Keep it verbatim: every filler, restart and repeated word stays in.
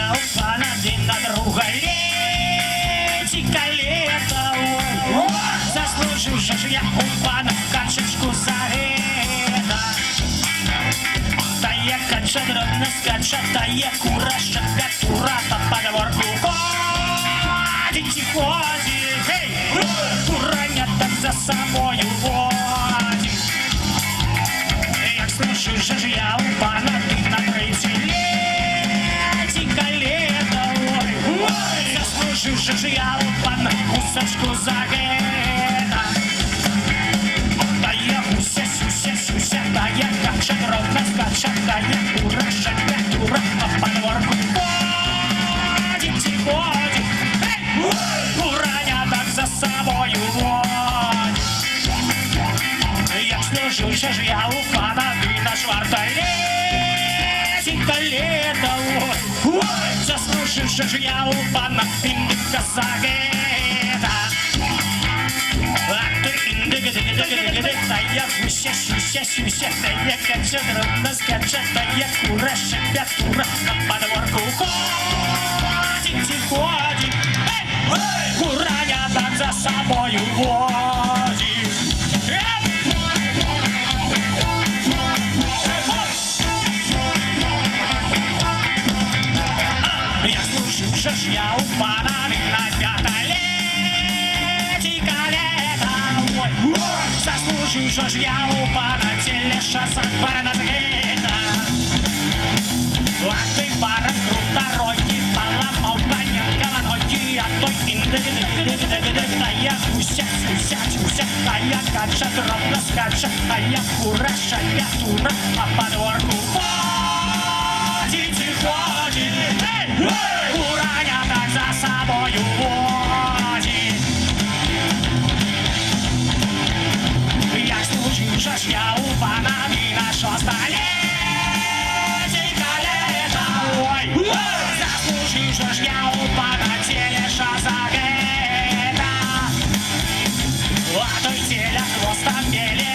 я у пана Дина друга летика лета. Заслужил же я у пана качечку за это. Тая кача дрона скача, тая кура шапятура по подворку ходит и ходит. Эй, кураня так за собою водит. Як слушаешь же я у пана Дина третий летика лета. Заслужил же я у пана кусочку за это. Тая гуся, сюся, сюся, тая кача дрона скача, тая кура шапятура по подворку ходит и ходит. Кураня так за собою водит. Як служился же я у пана Дина шварта летика лета. Заслужился же я у пана Индика за это. А ты индыга-дыга-дыга-дыга-дыга, тая гуся, сюся, сюся, тая кача дрона скача, тая кура шапятура по подворку ходит и ходит. Кураня так за собою водит. Я слушаю, ж я у пана Дина пята летика лета. Заслужил ж я у пана телеша за барана грета. А ты баран круторогий поломал коня головой, а той индыга-дыга-дыга-дыга-дыга. Тая гуся, сюся, сюся, тая кача дрона скача, тая кура шапятура по подворку ходит и ходит. Кураня так за собою водит. Як случился ж я у пана Дина шоста летика лета. Ой, заслужился ж я у пана телеша за это. А той теля хвостом белее.